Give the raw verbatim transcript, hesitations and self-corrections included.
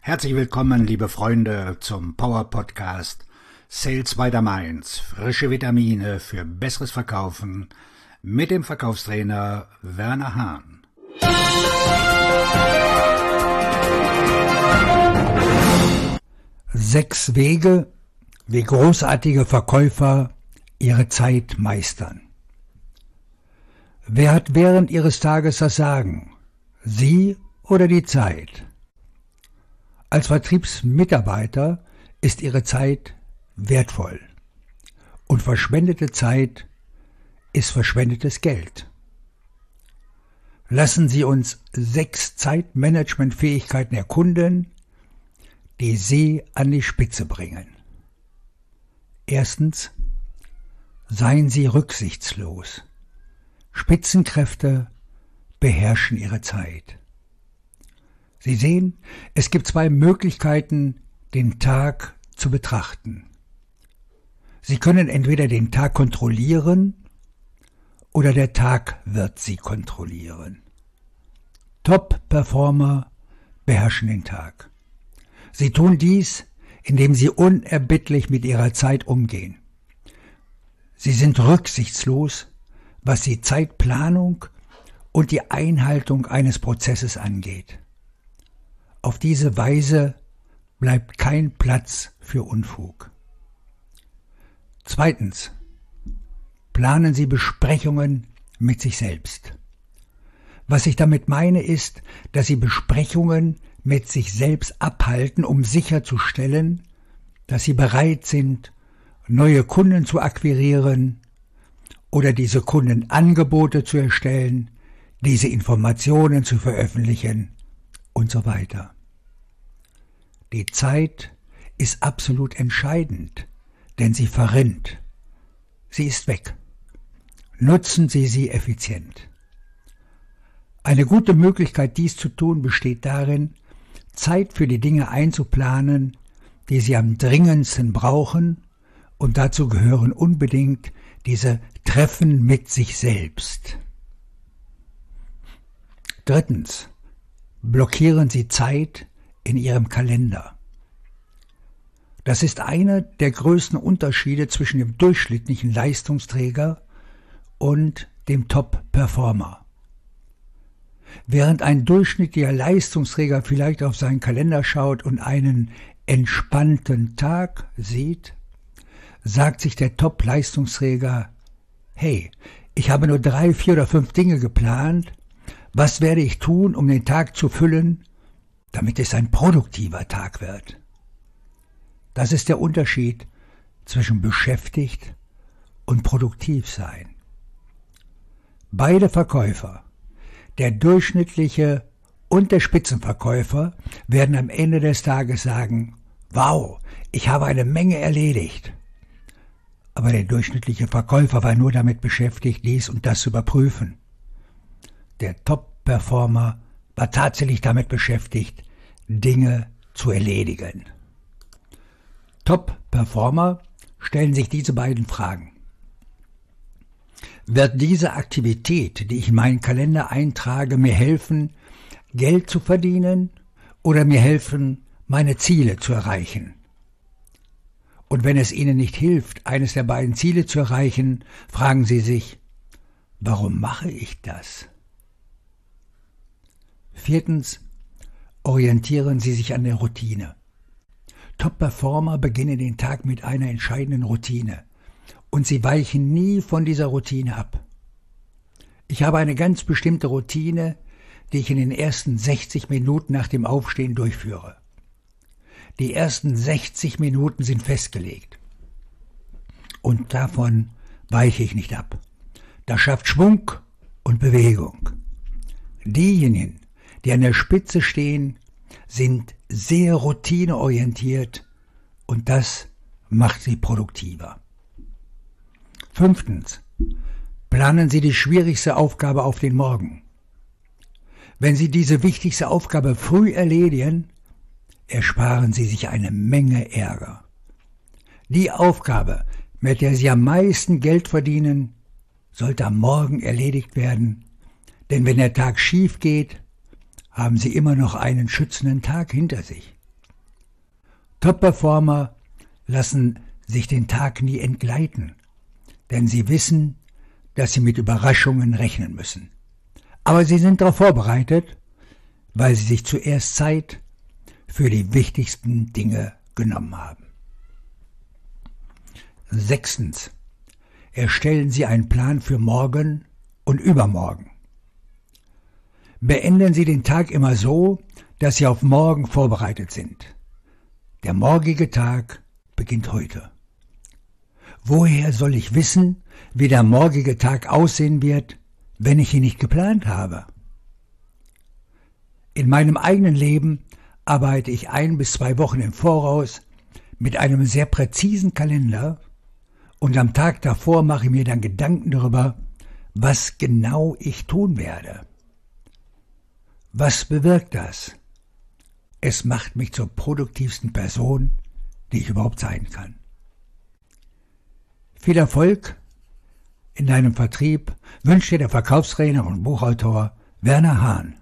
Herzlich willkommen, liebe Freunde, zum Power Podcast Sales by the Mainz. Frische Vitamine für besseres Verkaufen mit dem Verkaufstrainer Werner Hahn. Sechs Wege, wie großartige Verkäufer ihre Zeit meistern. Wer hat während ihres Tages das Sagen? Sie oder die Zeit? Als Vertriebsmitarbeiter ist Ihre Zeit wertvoll und verschwendete Zeit ist verschwendetes Geld. Lassen Sie uns sechs Zeitmanagementfähigkeiten erkunden, die Sie an die Spitze bringen. Erstens, seien Sie rücksichtslos. Spitzenkräfte beherrschen ihre Zeit. Sie sehen, es gibt zwei Möglichkeiten, den Tag zu betrachten. Sie können entweder den Tag kontrollieren oder der Tag wird Sie kontrollieren. Top-Performer beherrschen den Tag. Sie tun dies, indem sie unerbittlich mit ihrer Zeit umgehen. Sie sind rücksichtslos, was die Zeitplanung und die Einhaltung eines Prozesses angeht. Auf diese Weise bleibt kein Platz für Unfug. Zweitens, planen Sie Besprechungen mit sich selbst. Was ich damit meine ist, dass Sie Besprechungen mit sich selbst abhalten, um sicherzustellen, dass Sie bereit sind, neue Kunden zu akquirieren oder diese Kunden Angebote zu erstellen, diese Informationen zu veröffentlichen und so weiter. Die Zeit ist absolut entscheidend, denn sie verrinnt. Sie ist weg. Nutzen Sie sie effizient. Eine gute Möglichkeit, dies zu tun, besteht darin, Zeit für die Dinge einzuplanen, die Sie am dringendsten brauchen, und dazu gehören unbedingt diese Treffen mit sich selbst. Drittens, blockieren Sie Zeit in Ihrem Kalender. Das ist einer der größten Unterschiede zwischen dem durchschnittlichen Leistungsträger und dem Top-Performer. Während ein durchschnittlicher Leistungsträger vielleicht auf seinen Kalender schaut und einen entspannten Tag sieht, sagt sich der Top-Leistungsträger: Hey, ich habe nur drei, vier oder fünf Dinge geplant. Was werde ich tun, um den Tag zu füllen, damit es ein produktiver Tag wird? Das ist der Unterschied zwischen beschäftigt und produktiv sein. Beide Verkäufer, der durchschnittliche und der Spitzenverkäufer, werden am Ende des Tages sagen: Wow, ich habe eine Menge erledigt. Aber der durchschnittliche Verkäufer war nur damit beschäftigt, dies und das zu überprüfen. Der Top-Performer war tatsächlich damit beschäftigt, Dinge zu erledigen. Top-Performer stellen sich diese beiden Fragen. Wird diese Aktivität, die ich in meinen Kalender eintrage, mir helfen, Geld zu verdienen oder mir helfen, meine Ziele zu erreichen? Und wenn es Ihnen nicht hilft, eines der beiden Ziele zu erreichen, fragen Sie sich: Warum mache ich das? Viertens, orientieren Sie sich an der Routine. Top-Performer beginnen den Tag mit einer entscheidenden Routine und sie weichen nie von dieser Routine ab. Ich habe eine ganz bestimmte Routine, die ich in den ersten sechzig Minuten nach dem Aufstehen durchführe. Die ersten sechzig Minuten sind festgelegt und davon weiche ich nicht ab. Das schafft Schwung und Bewegung. Diejenigen, die an der Spitze stehen, sind sehr routineorientiert und das macht sie produktiver. Fünftens, planen Sie die schwierigste Aufgabe auf den Morgen. Wenn Sie diese wichtigste Aufgabe früh erledigen, ersparen Sie sich eine Menge Ärger. Die Aufgabe, mit der Sie am meisten Geld verdienen, sollte am Morgen erledigt werden, denn wenn der Tag schief geht, haben Sie immer noch einen schützenden Tag hinter sich. Top-Performer lassen sich den Tag nie entgleiten, denn sie wissen, dass sie mit Überraschungen rechnen müssen. Aber sie sind darauf vorbereitet, weil sie sich zuerst Zeit für die wichtigsten Dinge genommen haben. Sechstens. Erstellen Sie einen Plan für morgen und übermorgen. Beenden Sie den Tag immer so, dass Sie auf morgen vorbereitet sind. Der morgige Tag beginnt heute. Woher soll ich wissen, wie der morgige Tag aussehen wird, wenn ich ihn nicht geplant habe? In meinem eigenen Leben arbeite ich ein bis zwei Wochen im Voraus mit einem sehr präzisen Kalender und am Tag davor mache ich mir dann Gedanken darüber, was genau ich tun werde. Was bewirkt das? Es macht mich zur produktivsten Person, die ich überhaupt sein kann. Viel Erfolg in deinem Vertrieb wünscht dir der Verkaufstrainer und Buchautor Werner Hahn.